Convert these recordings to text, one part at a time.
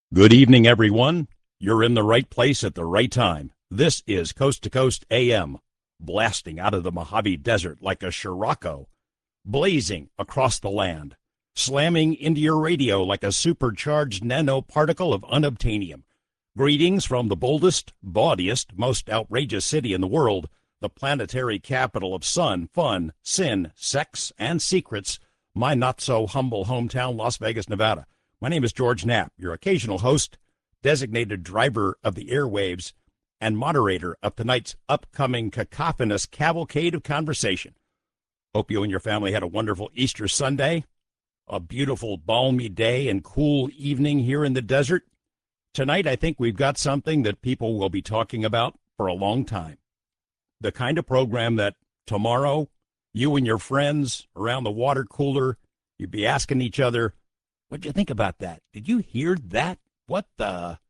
Good evening, everyone. You're in the right place at the right time. This is Coast to Coast AM, blasting out of the Mojave Desert like a Scirocco, blazing across the land, slamming into your radio like a supercharged nanoparticle of unobtainium. Greetings from the boldest, bawdiest, most outrageous city in the world, the planetary capital of sun, fun, sin, sex, and secrets, my not-so-humble hometown, Las Vegas, Nevada. My name is George Knapp, your occasional host, designated driver of the airwaves, and moderator of tonight's upcoming cacophonous cavalcade of conversation. Hope you and your family had a wonderful Easter Sunday, a beautiful balmy day and cool evening here in the desert. Tonight, I think we've got something that people will be talking about for a long time. The kind of program that tomorrow, you and your friends around the water cooler, you'd be asking each other, what'd you think about that? Did you hear that? What the?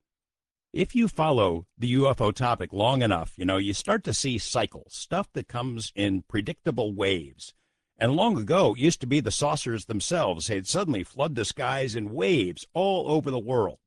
If you follow the UFO topic long enough, you start to see cycles, stuff that comes in predictable waves. And long ago, it used to be the saucers themselves. They'd suddenly flood the skies in waves all over the world.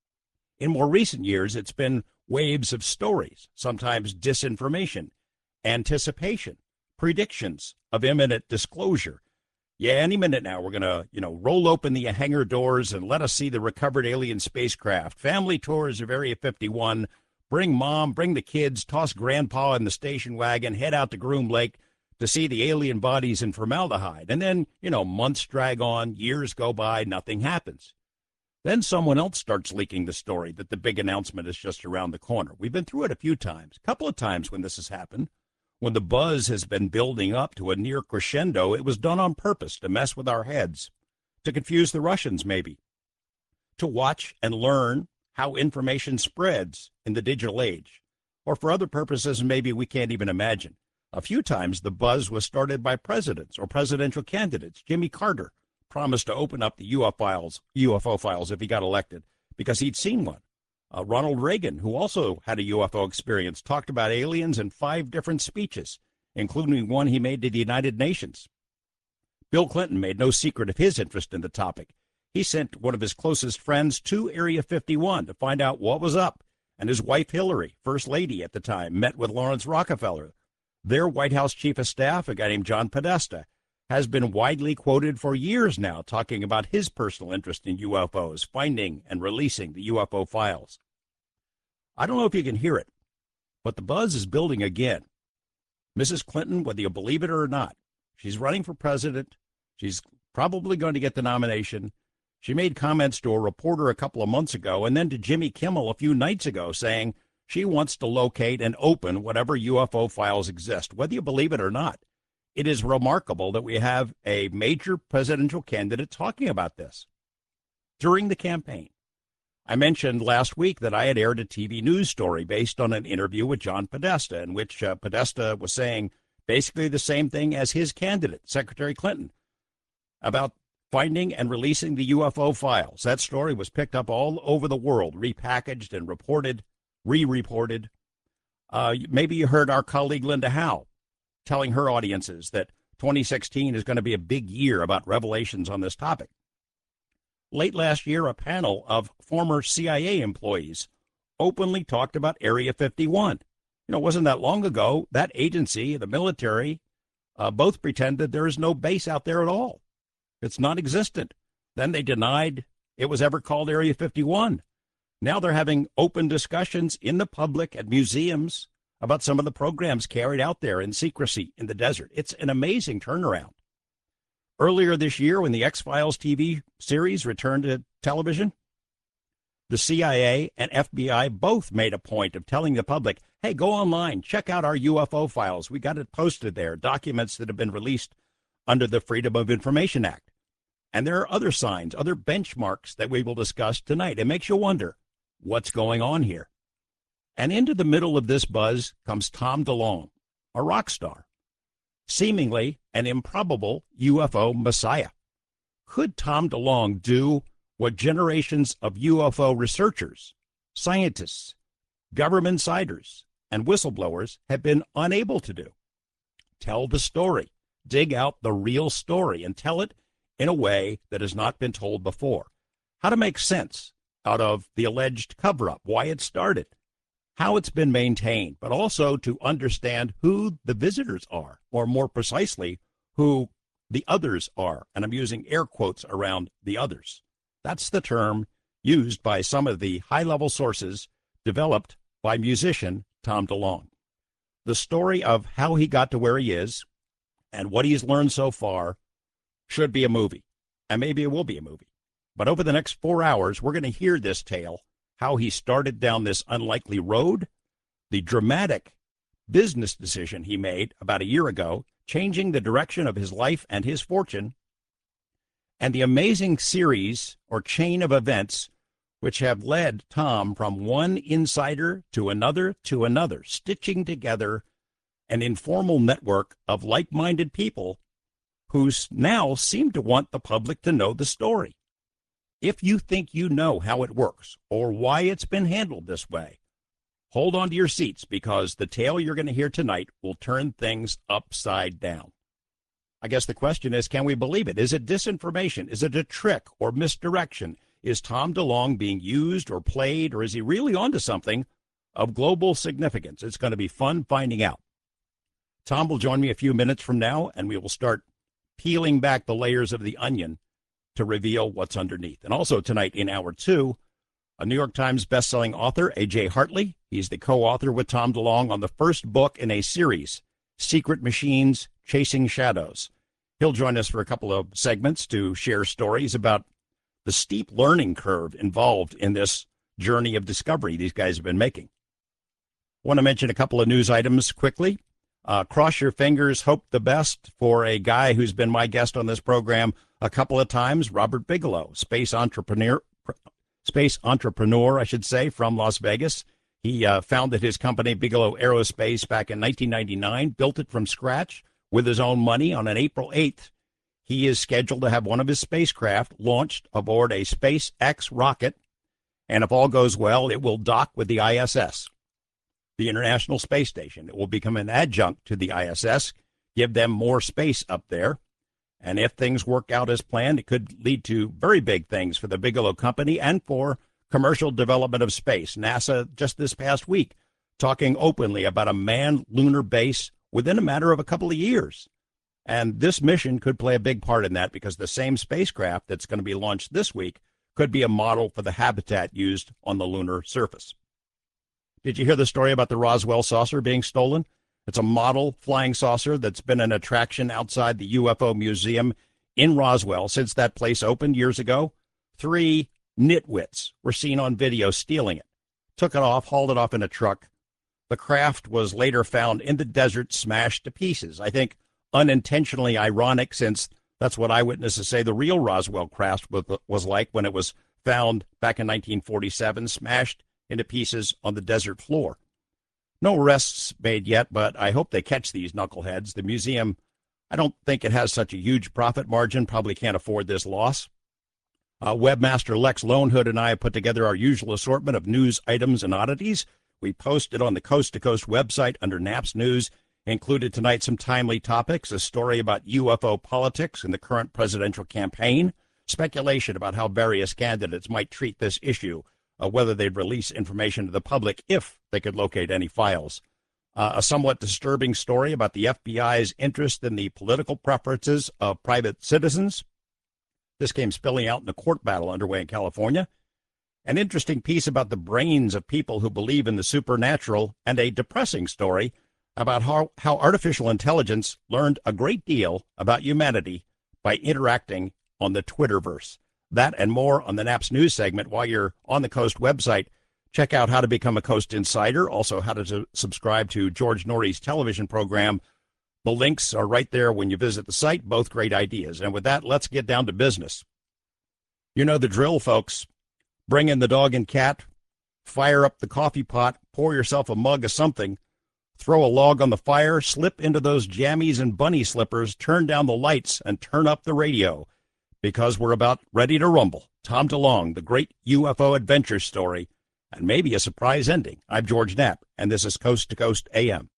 In more recent years, it's been waves of stories, sometimes disinformation, anticipation, predictions of imminent disclosure. Yeah, any minute now, we're going to, roll open the hangar doors and let us see the recovered alien spacecraft. Family tours of Area 51. Bring mom, bring the kids, toss grandpa in the station wagon, head out to Groom Lake to see the alien bodies in formaldehyde. And then, months drag on, years go by, nothing happens. Then someone else starts leaking the story that the big announcement is just around the corner. We've been through it a few times, a couple of times when this has happened. When the buzz has been building up to a near crescendo, it was done on purpose to mess with our heads, to confuse the Russians maybe, to watch and learn how information spreads in the digital age, or for other purposes maybe we can't even imagine. A few times the buzz was started by presidents or presidential candidates. Jimmy Carter promised to open up the UFO files if he got elected because he'd seen one. Ronald Reagan, who also had a UFO experience, talked about aliens in 5 different speeches, including one he made to the United Nations. Bill Clinton made no secret of his interest in the topic. He sent one of his closest friends to Area 51 to find out what was up, and his wife Hillary, First Lady at the time, met with Lawrence Rockefeller. Their White House Chief of Staff, a guy named John Podesta, has been widely quoted for years now talking about his personal interest in UFOs, finding and releasing the UFO files. I don't know if you can hear it, but the buzz is building again. Mrs. Clinton, whether you believe it or not, she's running for president. She's probably going to get the nomination. She made comments to a reporter a couple of months ago and then to Jimmy Kimmel a few nights ago saying she wants to locate and open whatever UFO files exist, whether you believe it or not. It is remarkable that we have a major presidential candidate talking about this during the campaign. I mentioned last week that I had aired a TV news story based on an interview with John Podesta, in which Podesta was saying basically the same thing as his candidate, Secretary Clinton, about finding and releasing the UFO files. That story was picked up all over the world, repackaged and reported, re-reported. Maybe you heard our colleague Linda Howe telling her audiences that 2016 is going to be a big year about revelations on this topic. Late last year, a panel of former CIA employees openly talked about Area 51. It wasn't that long ago, that agency, the military, both pretended there is no base out there at all. It's non-existent. Then they denied it was ever called Area 51. Now they're having open discussions in the public at museums about some of the programs carried out there in secrecy in the desert. It's an amazing turnaround. Earlier this year, when the X-Files TV series returned to television, the CIA and FBI both made a point of telling the public, hey, go online, check out our UFO files. We got it posted there, documents that have been released under the Freedom of Information Act. And there are other signs, other benchmarks that we will discuss tonight. It makes you wonder, what's going on here? And into the middle of this buzz comes Tom DeLonge, a rock star, seemingly an improbable UFO messiah. Could Tom DeLonge do what generations of UFO researchers, scientists, government insiders, and whistleblowers have been unable to do? Tell the story, dig out the real story, and tell it in a way that has not been told before. How to make sense out of the alleged cover-up, why it started, how it's been maintained, but also to understand who the visitors are, or more precisely, who the others are. And I'm using air quotes around the others. That's the term used by some of the high-level sources developed by musician Tom DeLonge. The story of how he got to where he is and what he's learned so far should be a movie, and maybe it will be a movie. But over the next 4 hours, we're going to hear this tale, how he started down this unlikely road, the dramatic business decision he made about a year ago, changing the direction of his life and his fortune, and the amazing series or chain of events which have led Tom from one insider to another, stitching together an informal network of like-minded people who now seem to want the public to know the story. If you think you know how it works or why it's been handled this way, hold on to your seats, because the tale you're going to hear tonight will turn things upside down. I guess the question is, can we believe it? Is it disinformation? Is it a trick or misdirection? Is Tom DeLonge being used or played, or is he really onto something of global significance? It's going to be fun finding out. Tom will join me a few minutes from now, and we will start peeling back the layers of the onion to reveal what's underneath. And also tonight in Hour 2, a New York Times bestselling author, A.J. Hartley. He's the co-author with Tom DeLonge on the first book in a series, Secret Machines, Chasing Shadows. He'll join us for a couple of segments to share stories about the steep learning curve involved in this journey of discovery these guys have been making. I want to mention a couple of news items quickly. Cross your fingers, hope the best for a guy who's been my guest on this program a couple of times, Robert Bigelow, space entrepreneur, I should say, from Las Vegas. He founded his company, Bigelow Aerospace, back in 1999, built it from scratch with his own money. On an April 8th, he is scheduled to have one of his spacecraft launched aboard a SpaceX rocket, and if all goes well, it will dock with the ISS, the International Space Station. It will become an adjunct to the ISS, give them more space up there. And if things work out as planned, it could lead to very big things for the Bigelow Company and for commercial development of space. NASA, just this past week, talking openly about a manned lunar base within a matter of a couple of years. And this mission could play a big part in that, because the same spacecraft that's going to be launched this week could be a model for the habitat used on the lunar surface. Did you hear the story about the Roswell saucer being stolen? It's a model flying saucer that's been an attraction outside the UFO Museum in Roswell since that place opened years ago. 3 nitwits were seen on video stealing it, took it off, hauled it off in a truck. The craft was later found in the desert, smashed to pieces. I think unintentionally ironic, since that's what eyewitnesses say the real Roswell craft was like when it was found back in 1947, smashed into pieces on the desert floor. No arrests made yet, but I hope they catch these knuckleheads. The museum, I don't think it has such a huge profit margin, probably can't afford this loss. Webmaster Lex Lonehood and I have put together our usual assortment of news items and oddities. We posted on the Coast to Coast website under Naps News. Included tonight some timely topics, a story about UFO politics in the current presidential campaign, speculation about how various candidates might treat this issue, whether they'd release information to the public if they could locate any files. A somewhat disturbing story about the FBI's interest in the political preferences of private citizens. This came spilling out in a court battle underway in California. An interesting piece about the brains of people who believe in the supernatural, and a depressing story about how artificial intelligence learned a great deal about humanity by interacting on the Twitterverse. That and more on the Naps News segment. While you're on the Coast website, check out how to become a Coast Insider, also how to subscribe to George Norrie's television program. The links are right there when you visit the site, both great ideas. And with that, let's get down to business. You know the drill, folks. Bring in the dog and cat, fire up the coffee pot, pour yourself a mug of something, throw a log on the fire, slip into those jammies and bunny slippers, turn down the lights, and turn up the radio, because we're about ready to rumble. Tom DeLonge, the great UFO adventure story, and maybe a surprise ending. I'm George Knapp, and this is Coast to Coast AM.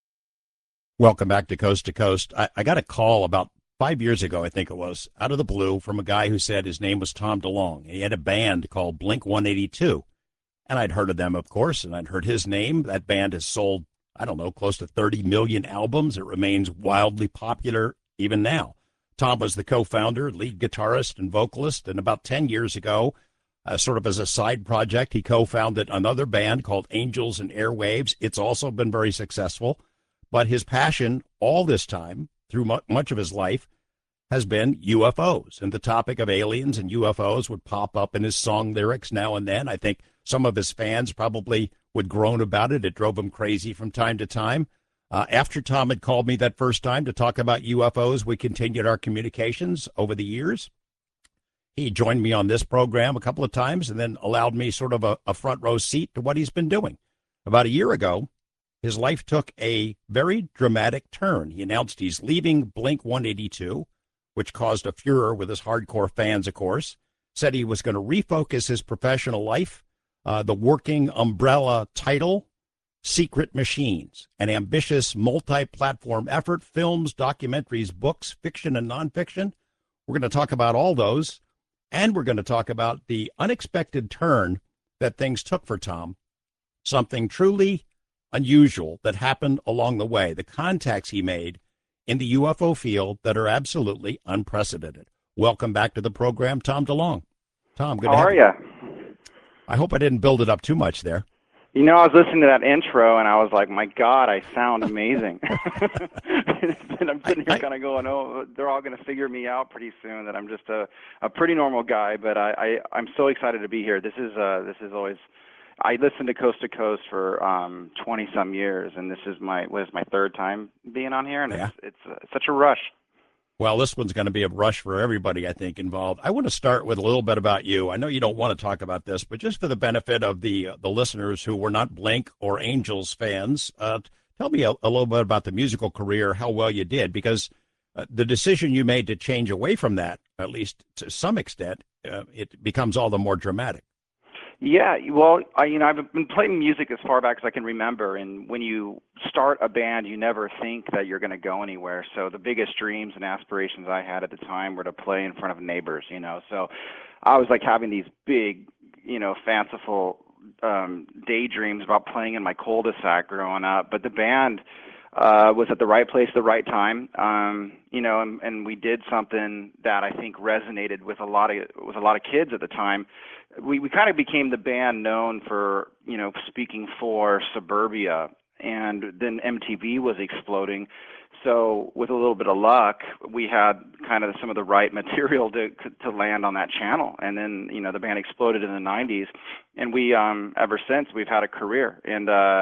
Welcome back to Coast. I got a call about 5 years ago, I think it was, out of the blue, from a guy who said his name was Tom DeLonge. He had a band called Blink-182. And I'd heard of them, of course, and I'd heard his name. That band has sold, I don't know, close to 30 million albums. It remains wildly popular even now. Tom was the co-founder, lead guitarist, and vocalist, and about 10 years ago, sort of as a side project, he co-founded another band called Angels and Airwaves. It's also been very successful, but his passion all this time, through much of his life, has been UFOs, and the topic of aliens and UFOs would pop up in his song lyrics now and then. I think some of his fans probably would groan about it. It drove him crazy from time to time. After Tom had called me that first time to talk about UFOs, we continued our communications over the years. He joined me on this program a couple of times and then allowed me sort of a front row seat to what he's been doing. About a year ago, his life took a very dramatic turn. He announced he's leaving Blink-182, which caused a furor with his hardcore fans, of course. Said he was going to refocus his professional life. The working umbrella title, Secret Machines, an ambitious multi-platform effort, films, documentaries, books, fiction, and nonfiction. We're going to talk about all those, and we're going to talk about the unexpected turn that things took for Tom, something truly unusual that happened along the way, the contacts he made in the UFO field that are absolutely unprecedented. Welcome back to the program, Tom DeLonge. Tom, good to have you. How are you? I hope I didn't build it up too much there. You know, I was listening to that intro, and I was like, my God, I sound amazing. And I'm sitting here kind of going, oh, they're all going to figure me out pretty soon, that I'm just a pretty normal guy, but I'm so excited to be here. This is always, I listened to Coast for 20-some years, and this is my third time being on here, and it's such a rush. Well, this one's going to be a rush for everybody, I think, involved. I want to start with a little bit about you. I know you don't want to talk about this, but just for the benefit of the listeners who were not Blink or Angels fans, tell me a little bit about the musical career, how well you did, because the decision you made to change away from that, at least to some extent, it becomes all the more dramatic. Yeah, well, I've been playing music as far back as I can remember, and when you start a band, you never think that you're going to go anywhere. So the biggest dreams and aspirations I had at the time were to play in front of neighbors, So I was like having these big, fanciful daydreams about playing in my cul-de-sac growing up. But the band was at the right place at the right time, and we did something that I think resonated with a lot of kids at the time. We kind of became the band known for, speaking for suburbia, and then MTV was exploding. So with a little bit of luck, we had kind of some of the right material to land on that channel. And then, the band exploded in the 90s, and we, ever since, we've had a career. And,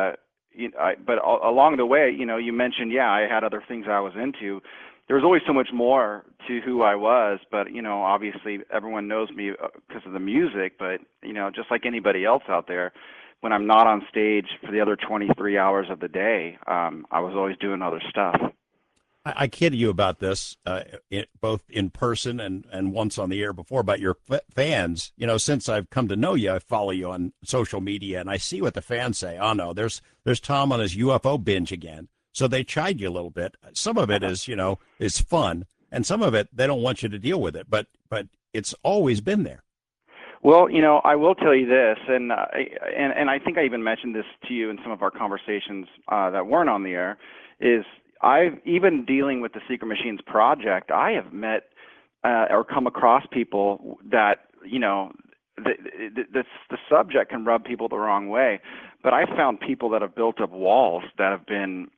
but along the way, you mentioned, I had other things I was into. There was always so much more to who I was, but, obviously everyone knows me because of the music, but, just like anybody else out there, when I'm not on stage for the other 23 hours of the day, I was always doing other stuff. I kid you about this, both in person and once on the air before, about your fans. Since I've come to know you, I follow you on social media, and I see what the fans say. Oh, no, there's Tom on his UFO binge again. So they chide you a little bit. Some of it is, is fun, and some of it, they don't want you to deal with it, but it's always been there. Well, I will tell you this, and I think I even mentioned this to you in some of our conversations that weren't on the air, is I've even dealing with the Secret Machines project, I have met or come across people that, the subject can rub people the wrong way. But I found people that have built up walls that have been,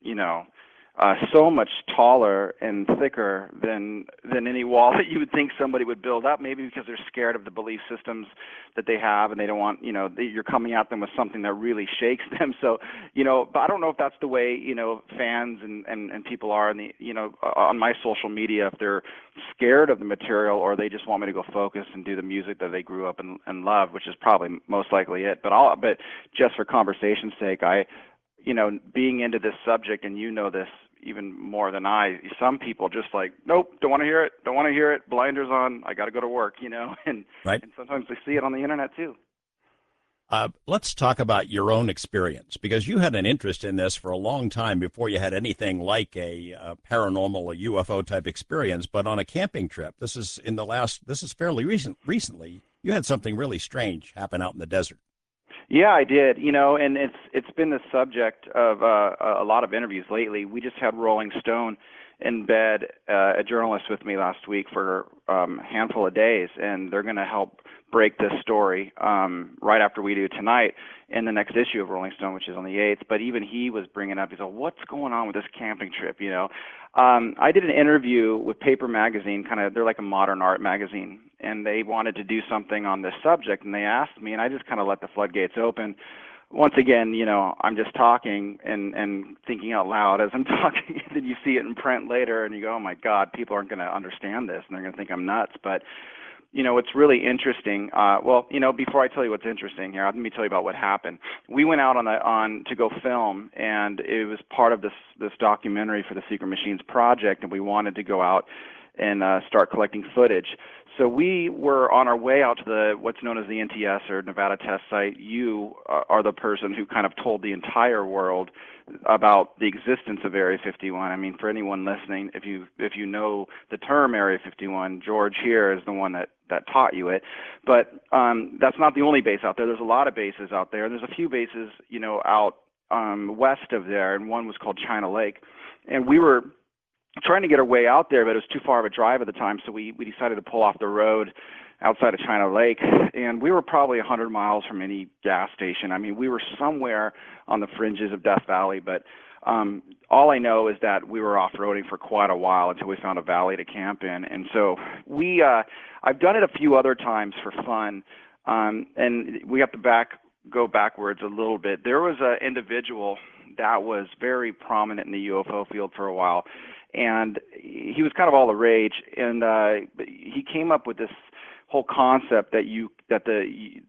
so much taller and thicker than any wall that you would think somebody would build up, maybe because they're scared of the belief systems that they have, and they don't want, you're coming at them with something that really shakes them. So, but I don't know if that's the way, fans and people are in on my social media, if they're scared of the material or they just want me to go focus and do the music that they grew up and love, which is probably most likely it. But just for conversation's sake, being into this subject, and this even more than I, some people just like, nope, don't want to hear it, blinders on, I got to go to work, and right. And sometimes they see it on the internet too. Let's talk about your own experience, because you had an interest in this for a long time before you had anything like a paranormal, a UFO type experience. But on a camping trip, this is fairly recently, you had something really strange happen out in the desert. Yeah, I did. And it's been the subject of a lot of interviews lately. We just had Rolling Stone in bed, a journalist with me last week for a handful of days, and they're going to help break this story right after we do tonight in the next issue of Rolling Stone, which is on the 8th. But even he was bringing up, he said, "What's going on with this camping trip?" I did an interview with Paper Magazine, they're like a modern art magazine, and they wanted to do something on this subject, and they asked me, and I just kind of let the floodgates open. Once again, I'm just talking and thinking out loud as I'm talking, and then you see it in print later, and you go, "Oh my God, people aren't going to understand this, and they're going to think I'm nuts." But it's really interesting. Before I tell you what's interesting here, let me tell you about what happened. We went out on to go film, and it was part of this documentary for the Secret Machines project, and we wanted to go out and start collecting footage. So we were on our way out to what's known as the NTS, or Nevada Test Site. You are the person who kind of told the entire world about the existence of Area 51. I mean, for anyone listening, if you know the term Area 51, George here is the one that taught you it. But that's not the only base out there. There's a lot of bases out there. There's a few bases, out west of there, and one was called China Lake. And we were trying to get our way out there, but it was too far of a drive at the time, so we decided to pull off the road outside of China Lake, and we were probably 100 miles from any gas station. I mean, we were somewhere on the fringes of Death Valley, but all I know is that we were off-roading for quite a while until we found a valley to camp in. And so I've done it a few other times for fun, and we have to go backwards a little bit. There was an individual that was very prominent in the UFO field for a while, and he was kind of all the rage, and he came up with this whole concept that the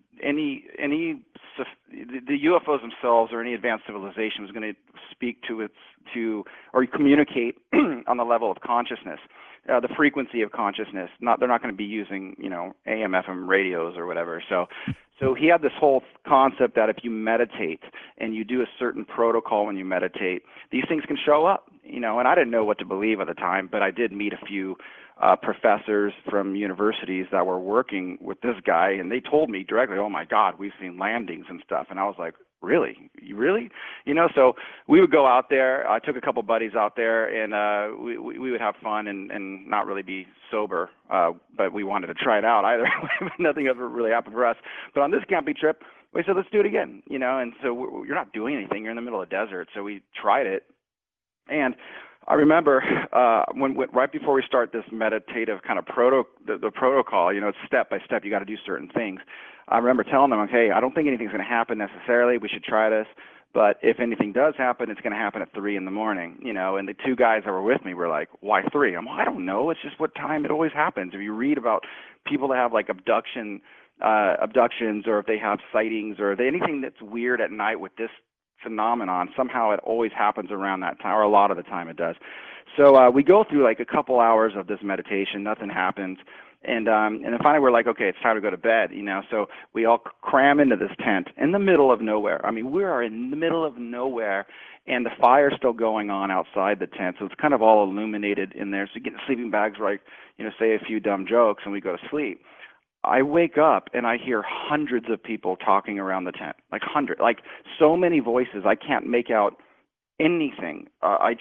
UFOs themselves or any advanced civilization was going to speak to or communicate on the level of consciousness, the frequency of consciousness. They're not going to be using AM FM radios or whatever. So he had this whole concept that if you meditate and you do a certain protocol when you meditate, these things can show up. And I didn't know what to believe at the time, but I did meet a few professors from universities that were working with this guy, and they told me directly, "Oh my God, we've seen landings and stuff." And I was like, "Really? You really?" So we would go out there. I took a couple buddies out there, and we would have fun and not really be sober, but we wanted to try it out either. Nothing ever really happened for us. But on this camping trip, we said, "Let's do it again." And so you're not doing anything. You're in the middle of the desert. So we tried it. And I remember when right before we start this meditative kind of the protocol, it's step by step. You got to do certain things. I remember telling them, "Okay, I don't think anything's going to happen necessarily. We should try this. But if anything does happen, it's going to happen at 3 in the morning." And the two guys that were with me were like, "Why 3?" I'm like, "I don't know. It's just what time it always happens. If you read about people that have like abductions, or if they have sightings, or anything that's weird at night with this phenomenon, somehow it always happens around that time, or a lot of the time it does." So we go through like a couple hours of this meditation, nothing happens, and then finally we're like, "Okay, it's time to go to bed." So we all cram into this tent in the middle of nowhere. I mean, we are in the middle of nowhere, and the fire's still going on outside the tent, so it's kind of all illuminated in there. So you get the sleeping bags, like say a few dumb jokes, and we go to sleep. I wake up and I hear hundreds of people talking around the tent, like so many voices. I can't make out anything.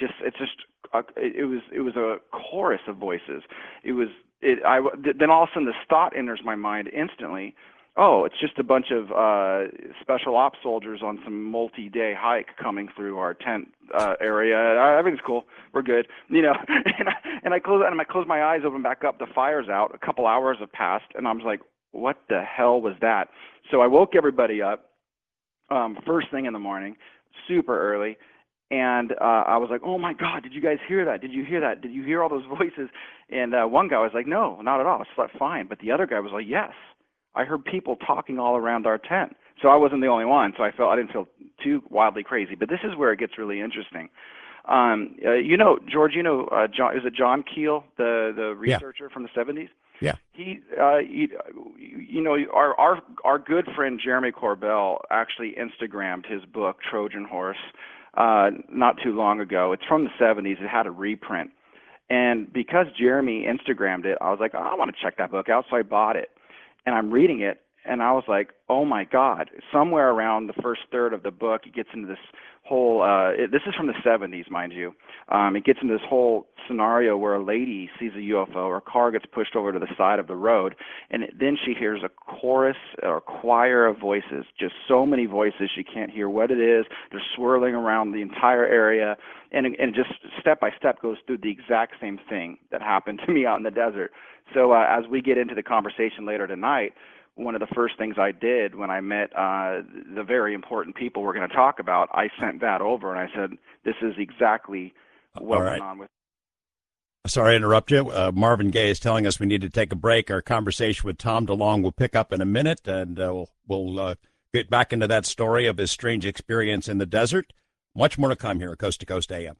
It was a chorus of voices. Then all of a sudden this thought enters my mind instantly. Oh, it's just a bunch of special ops soldiers on some multi-day hike coming through our tent area. Everything's cool. We're good. And I close my eyes, open back up. The fire's out. A couple hours have passed, and I was like, "What the hell was that?" So I woke everybody up first thing in the morning, super early, and I was like, "Oh my God, did you guys hear that? Did you hear that? Did you hear all those voices?" And one guy was like, "No, not at all. I slept fine." But the other guy was like, "Yes, I heard people talking all around our tent." So I wasn't the only one, so I didn't feel too wildly crazy. But this is where it gets really interesting. George, John, is it John Keel, the researcher from the 70s? Yeah. Our good friend Jeremy Corbell actually Instagrammed his book Trojan Horse not too long ago. It's from the 70s. It had a reprint, and because Jeremy Instagrammed it, I was like, "Oh, I want to check that book out," so I bought it. And I'm reading it, and I was like, oh my God. Somewhere around the first third of the book, it gets into this whole, this is from the 70s, mind you. It gets into this whole scenario where a lady sees a UFO, or a car gets pushed over to the side of the road, and then she hears a chorus or choir of voices, just so many voices she can't hear what it is. They're swirling around the entire area, and just step by step goes through the exact same thing that happened to me out in the desert. So as we get into the conversation later tonight, one of the first things I did when I met the very important people we're going to talk about, I sent that over and I said, this is exactly what went on with. Sorry to interrupt you. Marvin Gaye is telling us we need to take a break. Our conversation with Tom DeLonge will pick up in a minute, and we'll get back into that story of his strange experience in the desert. Much more to come here at Coast to Coast AM.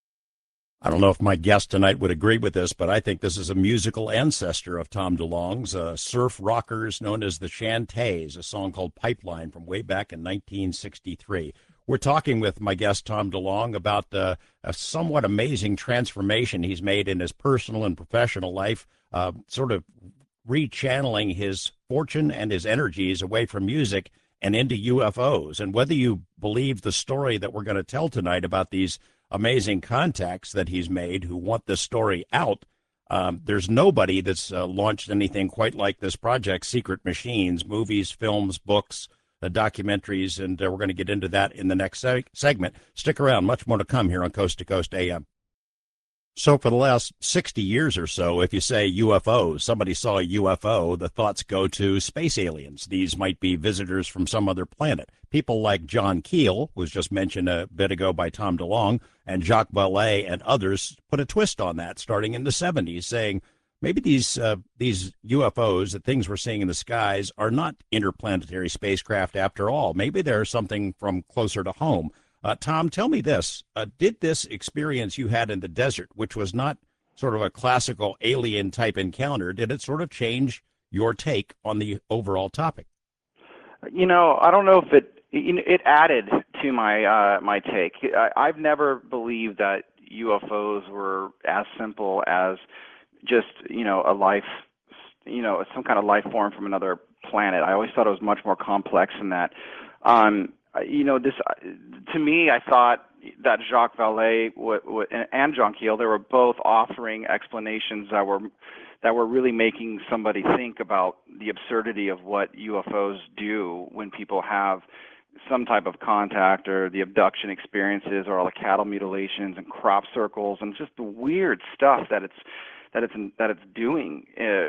I don't know if my guest tonight would agree with this, but I think this is a musical ancestor of Tom DeLonge's. Surf rockers known as the Shantays, a song called Pipeline from way back in 1963. We're talking with my guest, Tom DeLonge, about a somewhat amazing transformation he's made in his personal and professional life, sort of rechanneling his fortune and his energies away from music and into UFOs. And whether you believe the story that we're going to tell tonight about these amazing contacts that he's made who want this story out, there's nobody that's launched anything quite like this project, Secret Machines, movies, films, books, documentaries, and we're going to get into that in the next segment. Stick around. Much more to come here on Coast to Coast AM. So for the last 60 years or so, if you say UFOs, somebody saw a UFO, the thoughts go to space aliens. These might be visitors from some other planet. People like John Keel, was just mentioned a bit ago by Tom DeLonge, and Jacques Vallée and others put a twist on that starting in the 70s, saying maybe these UFOs, the things we're seeing in the skies, are not interplanetary spacecraft after all. Maybe they're something from closer to home. Tom, tell me this. Did this experience you had in the desert, which was not sort of a classical alien type encounter, did it sort of change your take on the overall topic? You know, I don't know if it added to my take. I've never believed that UFOs were as simple as just, a life, some kind of life form from another planet. I always thought it was much more complex than that. This to me, I thought that Jacques Vallée and John Keel, they were both offering explanations that were really making somebody think about the absurdity of what UFOs do when people have some type of contact, or the abduction experiences, or all the cattle mutilations and crop circles and just the weird stuff that it's doing,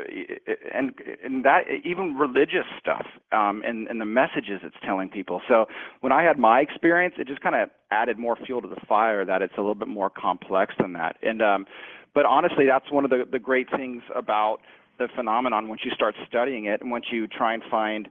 and that even religious stuff, and the messages it's telling people. So when I had my experience, it just kind of added more fuel to the fire that it's a little bit more complex than that. And but honestly, that's one of the great things about the phenomenon. Once you start studying it, and once you try and find,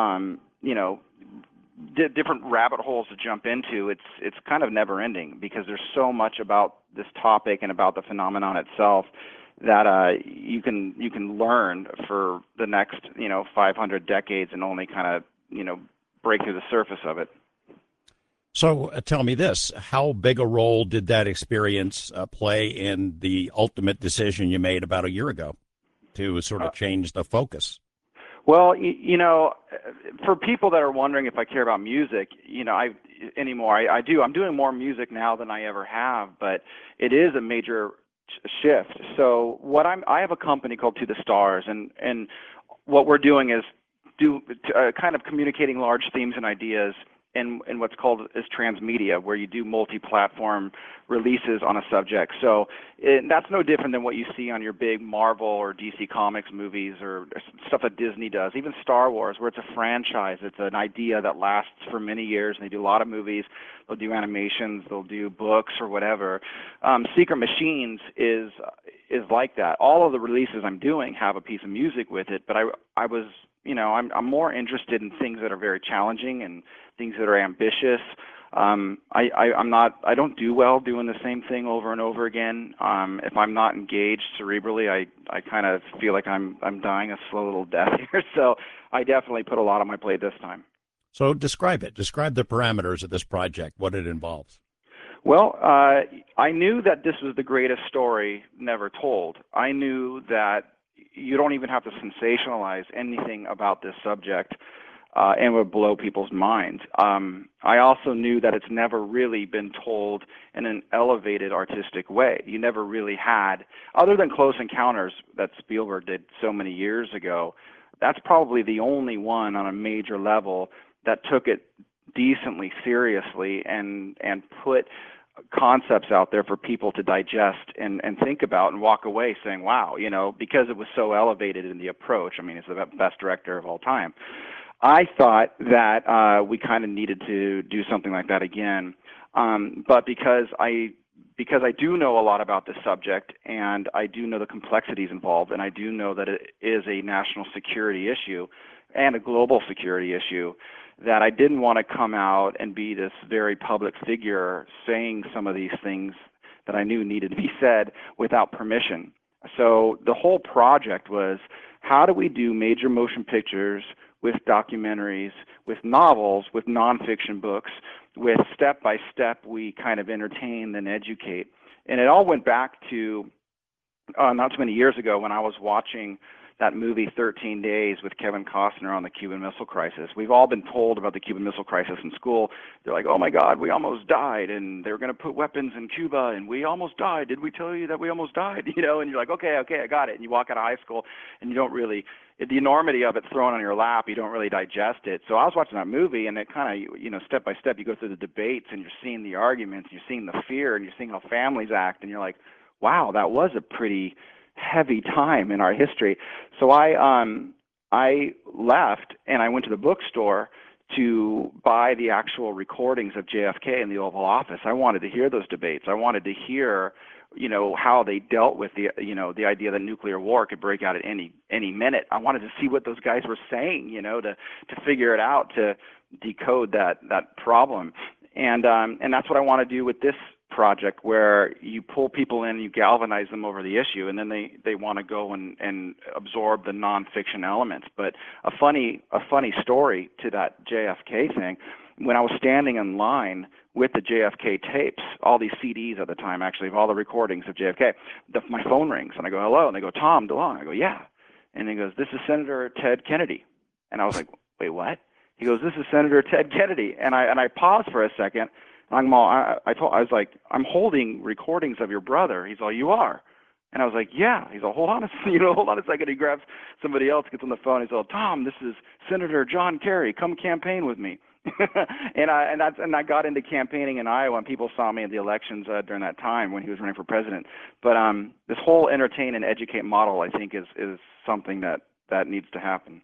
different rabbit holes to jump into, it's kind of never ending, because there's so much about this topic and about the phenomenon itself that you can learn for the next 500 decades and only kind of break through the surface of it. So tell me this: how big a role did that experience play in the ultimate decision you made about a year ago to sort of change the focus? Well, for people that are wondering if I care about music, I do. I'm doing more music now than I ever have, but it is a major shift. So I have a company called To the Stars, and what we're doing is kind of communicating large themes and ideas in what's called is transmedia, where you do multi-platform releases on a subject. So that's no different than what you see on your big Marvel or DC Comics movies, or stuff that Disney does, even Star Wars, where it's a franchise. It's an idea that lasts for many years, and they do a lot of movies. They'll do animations, they'll do books or whatever. Secret Machines is like that. All of the releases I'm doing have a piece of music with it, but I was I'm more interested in things that are very challenging and things that are ambitious. I don't do well doing the same thing over and over again. If I'm not engaged cerebrally, I kind of feel like I'm dying a slow little death here. So I definitely put a lot on my plate this time. So describe it. Describe the parameters of this project, what it involves. Well, I knew that this was the greatest story never told. I knew that you don't even have to sensationalize anything about this subject, and it would blow people's minds. I also knew that it's never really been told in an elevated artistic way. You never really had, other than Close Encounters that Spielberg did so many years ago. That's probably the only one on a major level that took it decently seriously and put concepts out there for people to digest and think about and walk away saying, wow, because it was so elevated in the approach. I mean, it's the best director of all time. I thought that we kind of needed to do something like that again. But because I do know a lot about this subject, and I do know the complexities involved, and I do know that it is a national security issue and a global security issue, that I didn't want to come out and be this very public figure saying some of these things that I knew needed to be said without permission. So the whole project was, how do we do major motion pictures with documentaries, with novels, with nonfiction books, with step-by-step we kind of entertain and educate. And it all went back to not too many years ago when I was watching that movie 13 Days with Kevin Costner on the Cuban Missile Crisis. We've all been told about the Cuban Missile Crisis in school. They're like, oh my God, we almost died, and they were going to put weapons in Cuba, and we almost died. Did we tell you that we almost died? And you're like, okay, I got it. And you walk out of high school, and you don't really, the enormity of it thrown on your lap, you don't really digest it. So I was watching that movie, and it kind of, step by step, you go through the debates, and you're seeing the arguments, you're seeing the fear, and you're seeing how families act, and you're like, wow, that was a pretty heavy time in our history. So I left and I went to the bookstore to buy the actual recordings of JFK in the Oval Office. I wanted to hear those debates. I wanted to hear, how they dealt with the idea that nuclear war could break out at any minute. I wanted to see what those guys were saying, to figure it out, to decode that problem. And that's what I want to do with this project, where you pull people in, you galvanize them over the issue, and then they want to go and absorb the nonfiction elements. But a funny story to that JFK thing, when I was standing in line with the JFK tapes, all these CDs at the time, actually, of all the recordings of JFK, my phone rings, and I go, hello, and they go, Tom DeLonge. I go, yeah. And he goes, this is Senator Ted Kennedy. And I was like, wait, what? He goes, this is Senator Ted Kennedy. And I paused for a second. I was like, I'm holding recordings of your brother. He's all, you are? And I was like, yeah. He's all, hold on a second. He grabs somebody else, gets on the phone. He's all, Tom, this is Senator John Kerry. Come campaign with me. and I got into campaigning in Iowa, and people saw me in the elections during that time when he was running for president. But this whole entertain and educate model, I think, is something that needs to happen.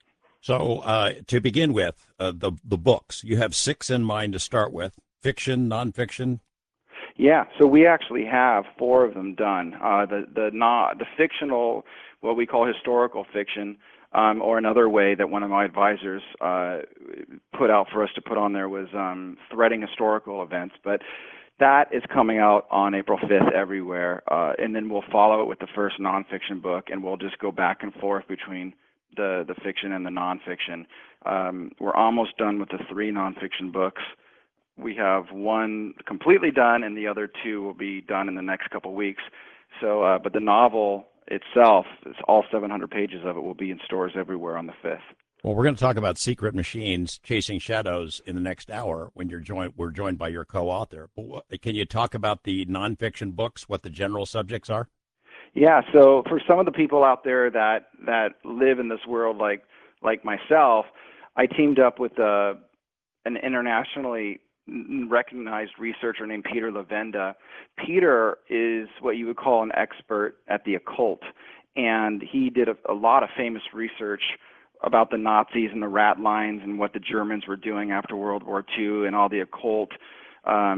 So to begin with, the books, you have 6 in mind to start with. Fiction, nonfiction? Yeah, so we actually have 4 of them done. The fictional, what we call historical fiction, or another way that one of my advisors put out for us to put on there was threading historical events. But that is coming out on April 5th everywhere, and then we'll follow it with the first nonfiction book, and we'll just go back and forth between the fiction and the nonfiction. We're almost done with the 3 nonfiction books. We have 1 completely done, and the other 2 will be done in the next couple of weeks. So, but the novel itself, all 700 pages of it, will be in stores everywhere on the 5th. Well, we're going to talk about Secret Machines, Chasing Shadows in the next hour when we're joined by your co-author. But can you talk about the nonfiction books, what the general subjects are? Yeah, so for some of the people out there that live in this world like myself, I teamed up with an internationally recognized researcher named Peter Levenda. Peter is what you would call an expert at the occult, and he did a lot of famous research about the Nazis and the rat lines and what the Germans were doing after World War II and all the occult, all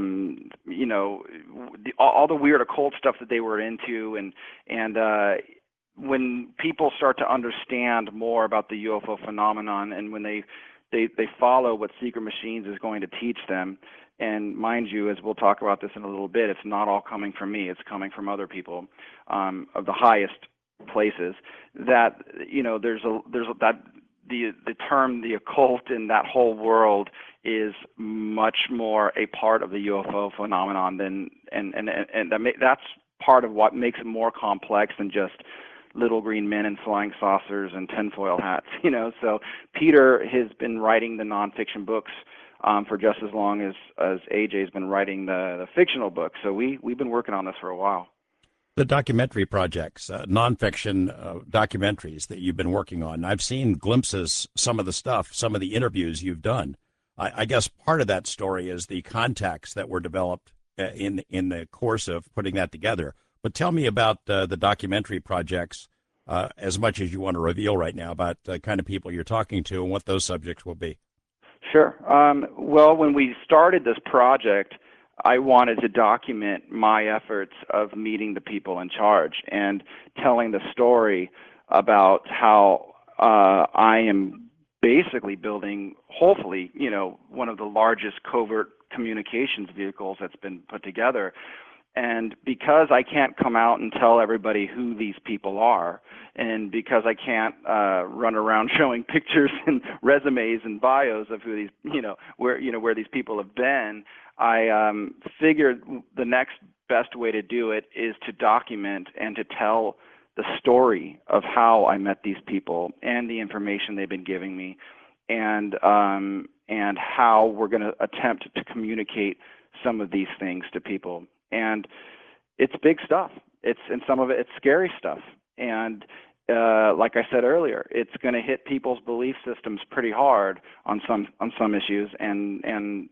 the weird occult stuff that they were into, and when people start to understand more about the UFO phenomenon, and when they follow what Secret Machines is going to teach them. And mind you, as we'll talk about this in a little bit, it's not all coming from me. It's coming from other people of the highest places. That there's the term the occult in that whole world is much more a part of the UFO phenomenon than that's part of what makes it more complex than just little green men in flying saucers and tinfoil hats, So Peter has been writing the nonfiction books for just as long as AJ's been writing the fictional books. So we've been working on this for a while. The documentary projects, nonfiction documentaries that you've been working on. I've seen glimpses, some of the stuff, some of the interviews you've done. I guess part of that story is the contacts that were developed in the course of putting that together. But tell me about the documentary projects, as much as you want to reveal right now, about the kind of people you're talking to and what those subjects will be. Sure. Well, when we started this project, I wanted to document my efforts of meeting the people in charge and telling the story about how I am basically building, hopefully, one of the largest covert communications vehicles that's been put together. And because I can't come out and tell everybody who these people are, and because I can't run around showing pictures and resumes and bios of who these, where these people have been, I figured the next best way to do it is to document and to tell the story of how I met these people and the information they've been giving me, and how we're going to attempt to communicate some of these things to people. And it's big stuff. And some of it's scary stuff. And like I said earlier, it's going to hit people's belief systems pretty hard on some issues. And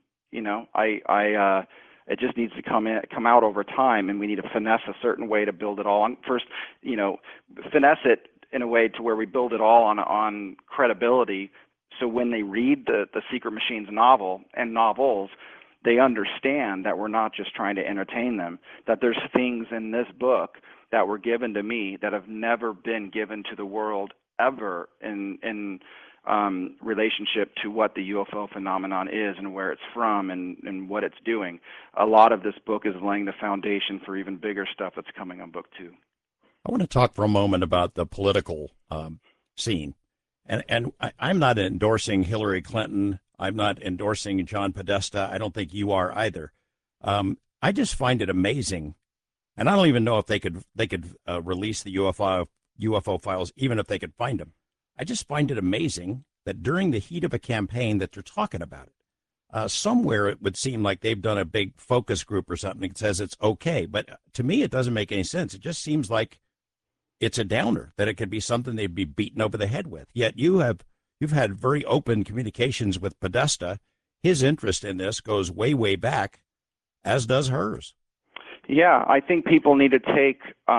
it just needs to come out over time, and we need to finesse a certain way to build it all on. First, finesse it in a way to where we build it all on credibility. So when they read the Secret Machines novel and novels, they understand that we're not just trying to entertain them, that there's things in this book that were given to me that have never been given to the world ever in relationship to what the UFO phenomenon is and where it's from and what it's doing. A lot of this book is laying the foundation for even bigger stuff that's coming on book 2. I want to talk for a moment about the political scene. And I'm not endorsing Hillary Clinton. I'm not endorsing John Podesta. I don't think you are either. I just find it amazing, and I don't even know if they could release the UFO files, even if they could find them. I just find it amazing that during the heat of a campaign that they're talking about it. Somewhere it would seem like they've done a big focus group or something that says it's okay, but to me it doesn't make any sense. It just seems like it's a downer, that it could be something they'd be beaten over the head with. Yet you've had very open communications with Podesta. His interest in this goes way, way back, as does hers. Yeah, I think people need to take,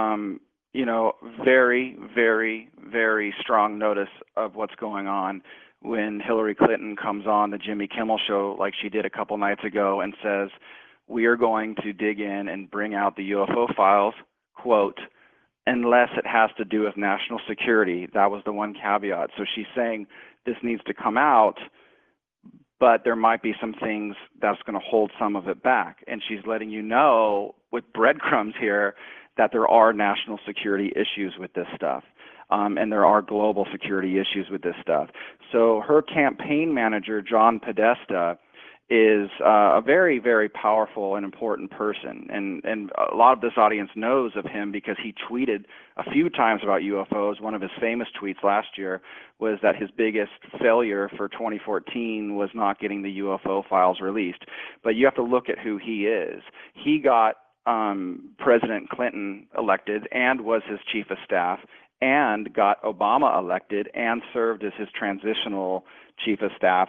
very, very, very strong notice of what's going on when Hillary Clinton comes on the Jimmy Kimmel show like she did a couple nights ago and says, we are going to dig in and bring out the UFO files, quote, unless it has to do with national security. That was the one caveat. So she's saying this needs to come out, but there might be some things that's going to hold some of it back. And she's letting you know with breadcrumbs here that there are national security issues with this stuff. And there are global security issues with this stuff. So her campaign manager, John Podesta, is a very, very powerful and important person. And a lot of this audience knows of him because he tweeted a few times about UFOs. One of his famous tweets last year was that his biggest failure for 2014 was not getting the UFO files released. But you have to look at who he is. He got President Clinton elected and was his chief of staff, and got Obama elected and served as his transitional chief of staff,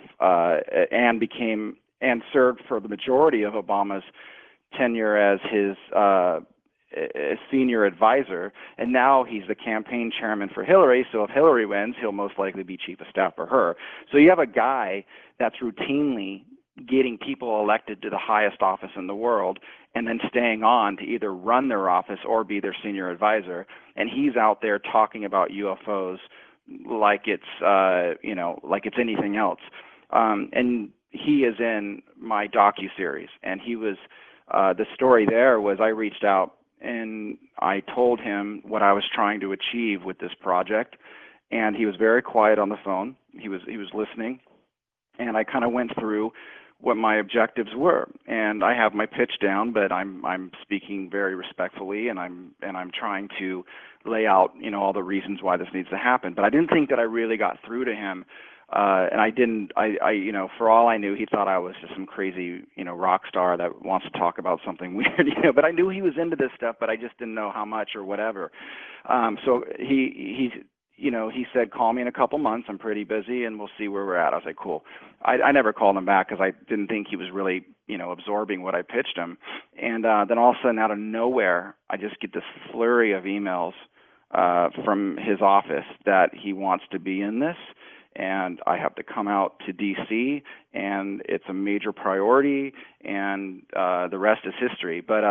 and served for the majority of Obama's tenure as his senior advisor. And now he's the campaign chairman for Hillary, so if Hillary wins, he'll most likely be chief of staff for her. So you have a guy that's routinely getting people elected to the highest office in the world and then staying on to either run their office or be their senior advisor. And he's out there talking about UFOs like it's anything else. And he is in my docuseries, and he was, the story there was I reached out and I told him what I was trying to achieve with this project, and he was very quiet on the phone. He was listening, and I kind of went through what my objectives were. And I have my pitch down, but I'm speaking very respectfully, and I'm trying to lay out, all the reasons why this needs to happen. But I didn't think that I really got through to him. And I didn't, for all I knew, he thought I was just some crazy, rock star that wants to talk about something weird, but I knew he was into this stuff, but I just didn't know how much or whatever. So he said, call me in a couple months. I'm pretty busy and we'll see where we're at. I was like, cool. I never called him back because I didn't think he was really, absorbing what I pitched him. And then all of a sudden, out of nowhere, I just get this flurry of emails from his office that he wants to be in this. And I have to come out to D.C., and it's a major priority, and the rest is history. But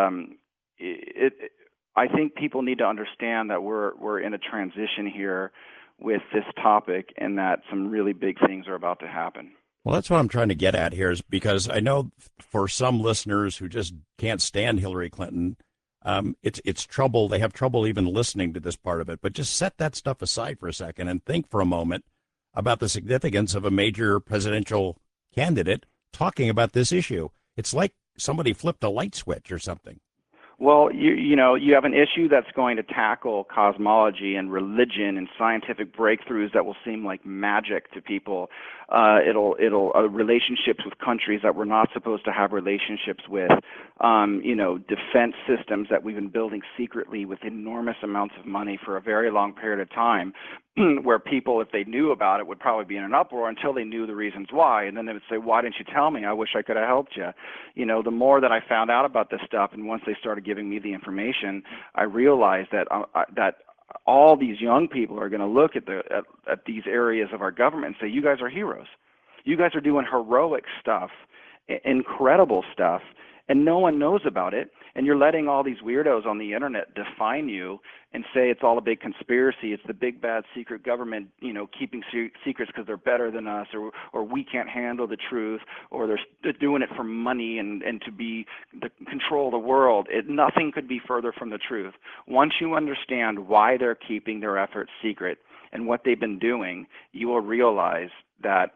I think people need to understand that we're in a transition here with this topic, and that some really big things are about to happen. Well, that's what I'm trying to get at here, is because I know for some listeners who just can't stand Hillary Clinton, it's trouble. They have trouble even listening to this part of it. But just set that stuff aside for a second and think for a moment about the significance of a major presidential candidate talking about this issue. It's like somebody flipped a light switch or something. Well, you have an issue that's going to tackle cosmology and religion and scientific breakthroughs that will seem like magic to people. It'll relationships with countries that we're not supposed to have relationships with. Defense systems that we've been building secretly with enormous amounts of money for a very long period of time, where people, if they knew about it, would probably be in an uproar until they knew the reasons why. And then they would say, why didn't you tell me? I wish I could have helped you. The more that I found out about this stuff, and once they started giving me the information, I realized that that all these young people are going to look at these areas of our government and say, you guys are heroes. You guys are doing heroic stuff, incredible stuff, and no one knows about it. And you're letting all these weirdos on the internet define you and say it's all a big conspiracy. It's the big bad secret government, keeping secrets because they're better than us, or we can't handle the truth, or they're doing it for money and to be the control the world. Nothing could be further from the truth. Once you understand why they're keeping their efforts secret and what they've been doing, you will realize that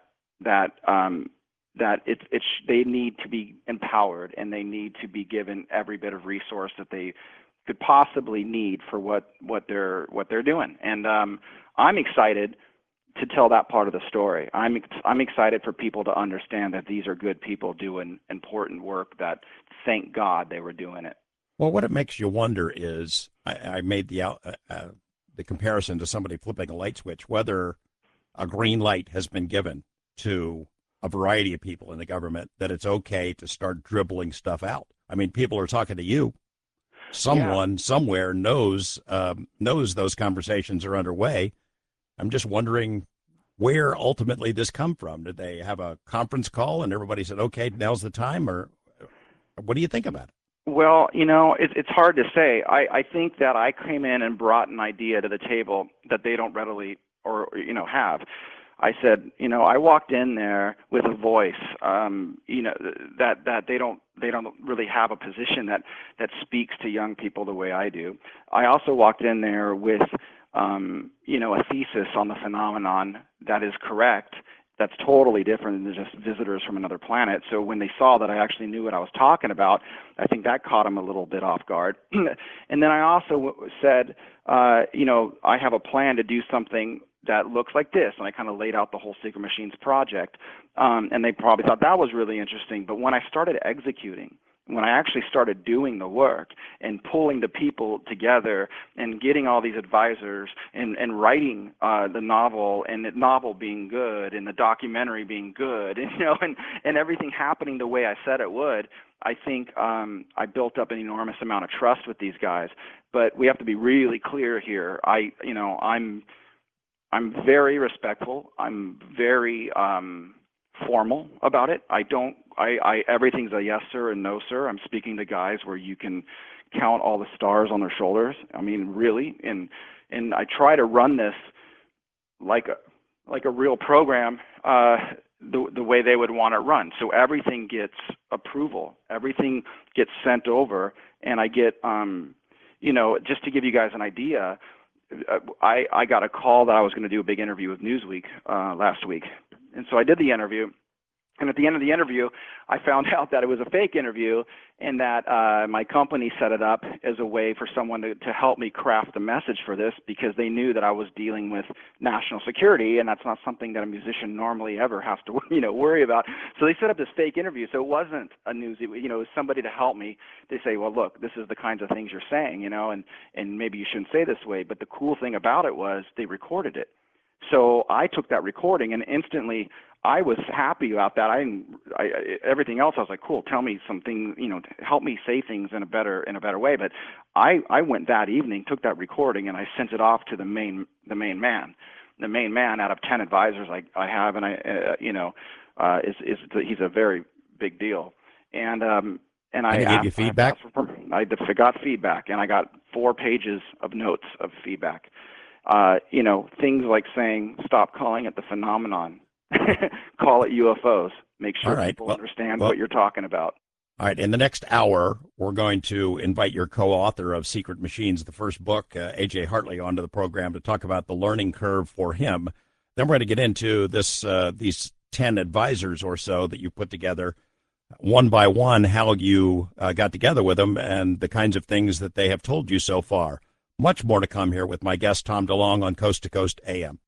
they need to be empowered, and they need to be given every bit of resource that they could possibly need for what they're doing. And I'm excited to tell that part of the story. I'm excited for people to understand that these are good people doing important work, that thank God they were doing it. Well, what it makes you wonder is, I made the comparison to somebody flipping a light switch, whether a green light has been given to a variety of people in the government that it's okay to start dribbling stuff out. I mean, people are talking to you. Someone somewhere knows those conversations are underway. I'm just wondering where ultimately this come from. Did they have a conference call and everybody said, okay, now's the time? Or what do you think about it? Well, it's hard to say. I think that I came in and brought an idea to the table that they don't readily or have. I said, I walked in there with a voice, that they don't really have a position that speaks to young people the way I do. I also walked in there with, a thesis on the phenomenon that is correct, that's totally different than just visitors from another planet. So when they saw that I actually knew what I was talking about, I think that caught them a little bit off guard. And then I also said, I have a plan to do something that looks like this, and I kind of laid out the whole Secret Machines project, and they probably thought that was really interesting. But when I started executing, when I actually started doing the work and pulling the people together and getting all these advisors and writing the novel, and the novel being good and the documentary being good, and everything happening the way I said it would, I think I built up an enormous amount of trust with these guys. But we have to be really clear here. I'm very respectful. I'm very formal about it. Everything's a yes sir and no sir. I'm speaking to guys where you can count all the stars on their shoulders. I mean, really. And I try to run this like a real program, the way they would want it run. So everything gets approval. Everything gets sent over, and I get just to give you guys an idea, I got a call that I was going to do a big interview with Newsweek last week. And so I did the interview, And at the end of the interview, I found out that it was a fake interview, and that my company set it up as a way for someone to help me craft the message for this, because they knew that I was dealing with national security, and that's not something that a musician normally ever has to worry about. So they set up this fake interview. So it wasn't a news, it was somebody to help me. They say, well, look, this is the kinds of things you're saying, and maybe you shouldn't say this way. But the cool thing about it was they recorded it. So I took that recording, and instantly I was happy about that. Everything else I was like, cool, tell me something, help me say things in a better way. But I went that evening, took that recording, and I sent it off to the main man. The main man out of 10 advisors I have, and he's a very big deal. And I he gave you feedback? I got feedback, and I got 4 pages of notes of feedback. Things like saying, stop calling it the phenomenon. Call it UFOs. Make sure people understand what you're talking about. All right. In the next hour, we're going to invite your co-author of Secret Machines, the first book, A.J. Hartley, onto the program to talk about the learning curve for him. Then we're going to get into these 10 advisors or so that you put together, one by one, how you got together with them and the kinds of things that they have told you so far. Much more to come here with my guest, Tom DeLonge, on Coast to Coast AM.